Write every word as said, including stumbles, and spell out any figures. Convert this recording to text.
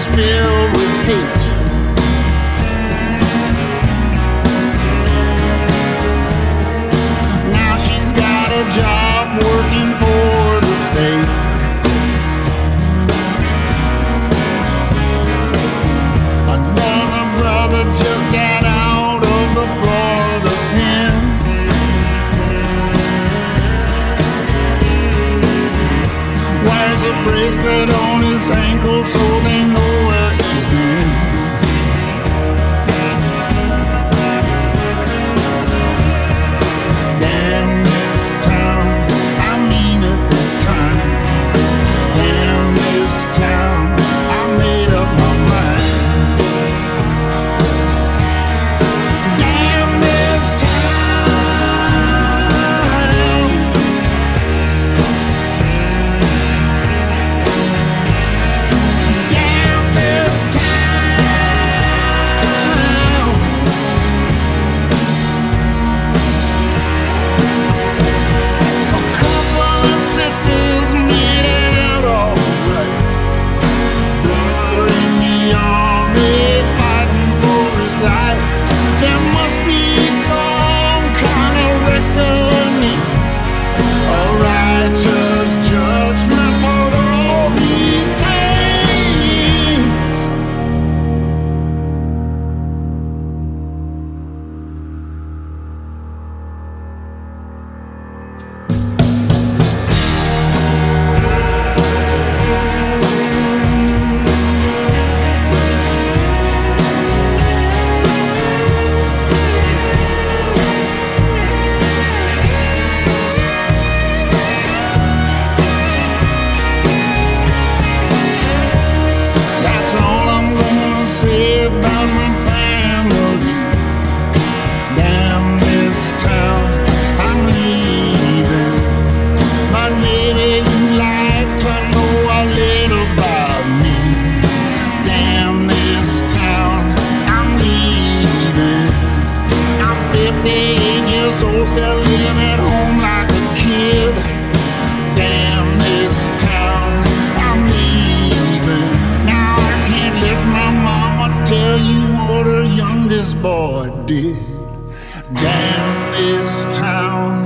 she's filled with hate. Now she's got a job working for the state. Another brother just got out of the Florida pen. Wears a bracelet on his ankle so they know where he's been. Damn this town, I mean it this time. Damn this town, I made up my mind. Damn this town. Damn this town. A couple of sisters made it out alright. Brother in the army fighting for his life. There must be some kind of reckoning, a righteous judgment for all these things. That's all I'm gonna say about my family. Damn this town, I'm leaving. But maybe you'd like to know a little about me. Damn this town, I'm leaving. I'm fifty-eight years old, still living at home like a kid. Damn this town, I'm leaving. Now I can't let my mama tell you what her youngest boy did. Damn this town,